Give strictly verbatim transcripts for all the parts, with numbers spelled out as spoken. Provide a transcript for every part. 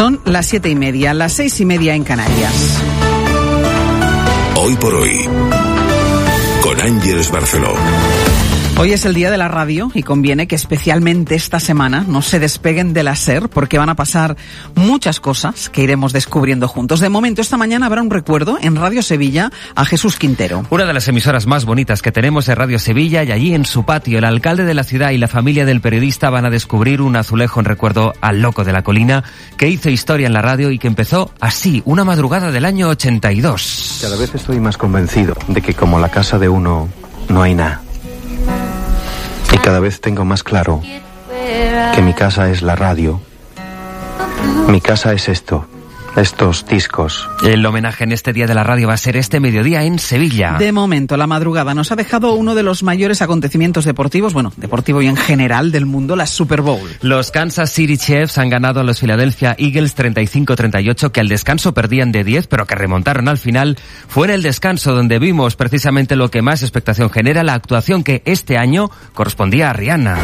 Son las siete y media, las seis y media en Canarias. Hoy por hoy, con Ángeles Barceló. Hoy es el día de la radio y conviene que especialmente esta semana no se despeguen de la SER, porque van a pasar muchas cosas que iremos descubriendo juntos. De momento, esta mañana habrá un recuerdo en Radio Sevilla a Jesús Quintero. Una de las emisoras más bonitas que tenemos es Radio Sevilla, y allí en su patio el alcalde de la ciudad y la familia del periodista van a descubrir un azulejo en recuerdo al loco de la colina, que hizo historia en la radio y que empezó así, una madrugada del año ochenta y dos. Cada vez estoy más convencido de que como la casa de uno, no hay nada. Y cada vez tengo más claro que mi casa es la radio. Mi casa es esto, estos discos. El homenaje en este Día de la Radio va a ser este mediodía en Sevilla. De momento, la madrugada nos ha dejado uno de los mayores acontecimientos deportivos, bueno, deportivo y en general del mundo, la Super Bowl. Los Kansas City Chiefs han ganado a los Philadelphia Eagles treinta y cinco a treinta y ocho, que al descanso perdían de diez, pero que remontaron al final. Fue en el descanso donde vimos precisamente lo que más expectación genera, la actuación que este año correspondía a Rihanna.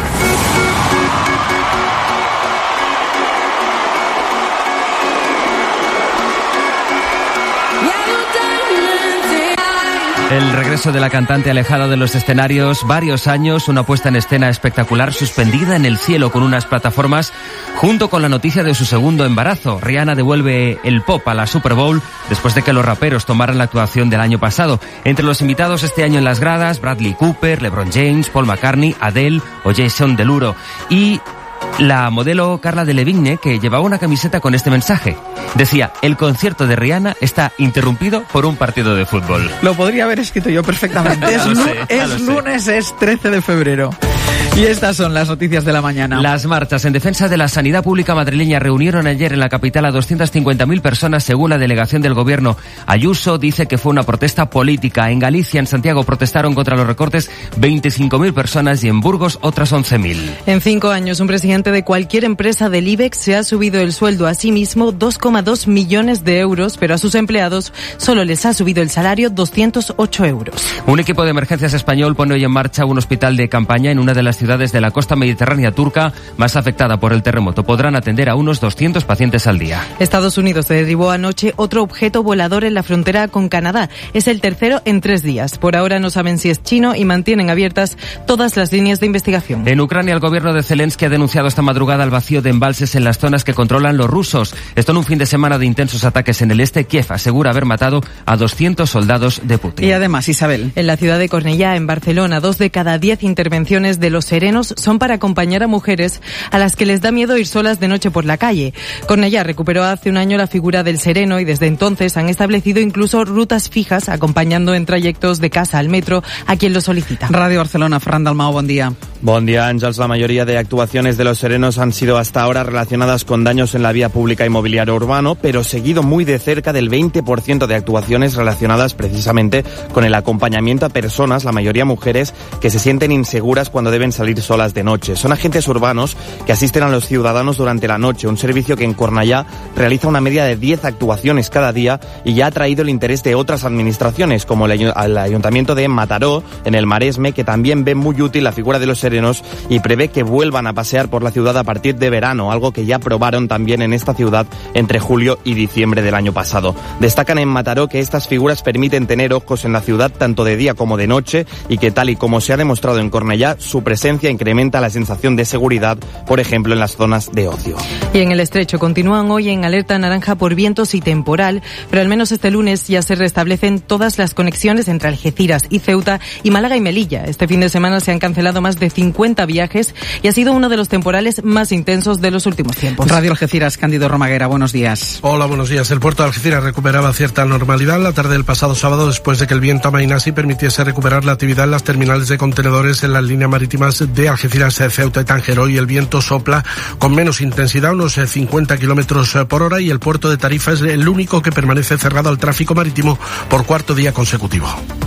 El regreso de la cantante alejada de los escenarios varios años, una puesta en escena espectacular, suspendida en el cielo con unas plataformas, junto con la noticia de su segundo embarazo. Rihanna devuelve el pop a la Super Bowl después de que los raperos tomaran la actuación del año pasado. Entre los invitados este año en las gradas, Bradley Cooper, LeBron James, Paul McCartney, Adele o Jason Derulo. Y la modelo Carla Delevingne, que llevaba una camiseta con este mensaje. Decía: el concierto de Rihanna está interrumpido por un partido de fútbol. Lo podría haber escrito yo perfectamente. Es, sé, es lunes, es trece de febrero. Y estas son las noticias de la mañana. Las marchas en defensa de la sanidad pública madrileña reunieron ayer en la capital a doscientas cincuenta mil personas, según la delegación del gobierno. Ayuso dice que fue una protesta política. En Galicia, en Santiago, protestaron contra los recortes veinticinco mil personas y en Burgos otras once mil. En cinco años, un presidente de cualquier empresa del IBEX se ha subido el sueldo a sí mismo dos coma dos millones de euros, pero a sus empleados solo les ha subido el salario doscientos ocho euros. Un equipo de emergencias español pone hoy en marcha un hospital de campaña en una de las ciudades de la costa mediterránea turca más afectada por el terremoto. Podrán atender a unos doscientos pacientes al día. Estados Unidos derribó anoche otro objeto volador en la frontera con Canadá. Es el tercero en tres días. Por ahora no saben si es chino y mantienen abiertas todas las líneas de investigación. En Ucrania, el gobierno de Zelensky ha denunciado esta madrugada el vacío de embalses en las zonas que controlan los rusos. Esto en un fin de semana de intensos ataques en el este. Kiev asegura haber matado a doscientos soldados de Putin. Y además, Isabel, en la ciudad de Cornellá, en Barcelona, dos de cada diez intervenciones de los serenos son para acompañar a mujeres a las que les da miedo ir solas de noche por la calle. Cornellá recuperó hace un año la figura del sereno y desde entonces han establecido incluso rutas fijas acompañando en trayectos de casa al metro a quien lo solicita. Radio Barcelona, Ferran Dalmau, buen día. Buen día, Àngels. La mayoría de actuaciones de los serenos han sido hasta ahora relacionadas con daños en la vía pública y mobiliario urbano, pero seguido muy de cerca del veinte por ciento de actuaciones relacionadas precisamente con el acompañamiento a personas, la mayoría mujeres, que se sienten inseguras cuando deben salir solas de noche. Son agentes urbanos que asisten a los ciudadanos durante la noche, un servicio que en Cornellá realiza una media de diez actuaciones cada día y ya ha traído el interés de otras administraciones, como el Ayuntamiento de Mataró, en el Maresme, que también ve muy útil la figura de los serenos y prevé que vuelvan a pasear por la ciudad a partir de verano, algo que ya probaron también en esta ciudad entre julio y diciembre del año pasado. Destacan en Mataró que estas figuras permiten tener ojos en la ciudad tanto de día como de noche y que, tal y como se ha demostrado en Cornellá, su presencia incrementa la sensación de seguridad, por ejemplo, en las zonas de ocio. Y en el Estrecho continúan hoy en alerta naranja por vientos y temporal, pero al menos este lunes ya se restablecen todas las conexiones entre Algeciras y Ceuta y Málaga y Melilla. Este fin de semana se han cancelado más de cincuenta viajes y ha sido uno de los temporales más intensos de los últimos tiempos. Radio Algeciras, Cándido Romaguera, buenos días. Hola, buenos días. El puerto de Algeciras recuperaba cierta normalidad la tarde del pasado sábado después de que el viento amainase y permitiese recuperar la actividad en las terminales de contenedores en las líneas marítimas de Algeciras, Ceuta y Tánger. Hoy el viento sopla con menos intensidad, unos cincuenta kilómetros por hora, y el puerto de Tarifa es el único que permanece cerrado al tráfico marítimo por cuarto día consecutivo.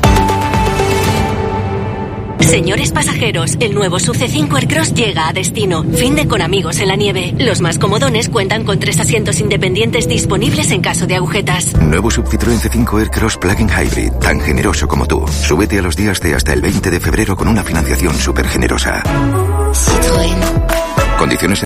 Señores pasajeros, el nuevo S U V C cinco Aircross llega a destino. Fin de con amigos en la nieve. Los más comodones cuentan con tres asientos independientes disponibles en caso de agujetas. Nuevo Sub Citroën C cinco Aircross Plug-in Hybrid, tan generoso como tú. Súbete a los días de hasta el veinte de febrero con una financiación súper generosa. Citroën. Condiciones